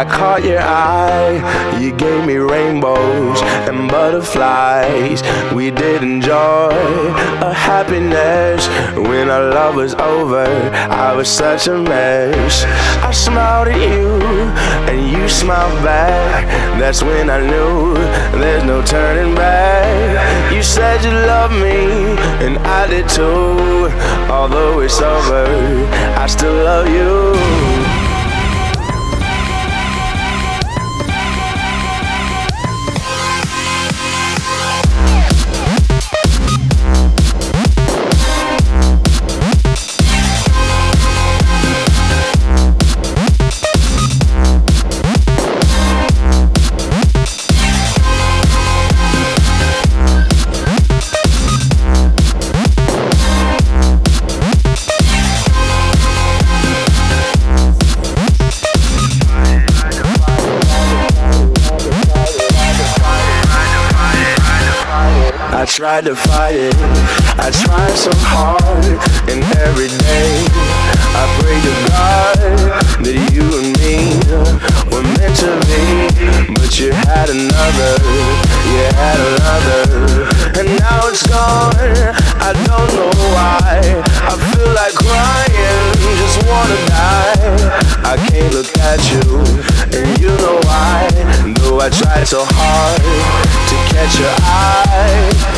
I caught your eye. You gave me rainbows and butterflies. We did enjoy a happiness. When our love was over, I was such a mess. I smiled at you and you smiled back. That's when I knew there's no turning back. You said you loved me and I did too. Although it's over, I still love you. I tried to fight it, I tried so hard, and every day I pray to God that you and me were meant to be. But you had another, and now it's gone, I don't know why. I feel like crying, just wanna die. I can't look at you, and you know why. Though I tried so hard to catch your eye.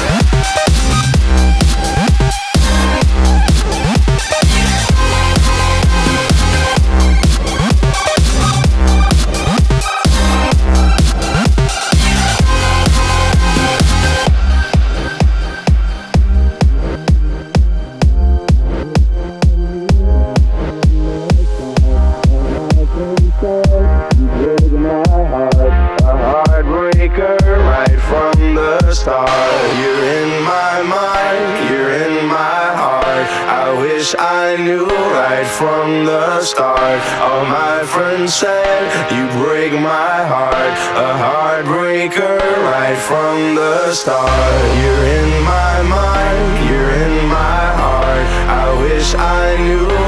Right from the start, you're in my mind, you're in my heart. I wish I knew right from the start. All my friends said you break my heart, a heartbreaker right from the start. You're in my mind, you're in my heart. I wish I knew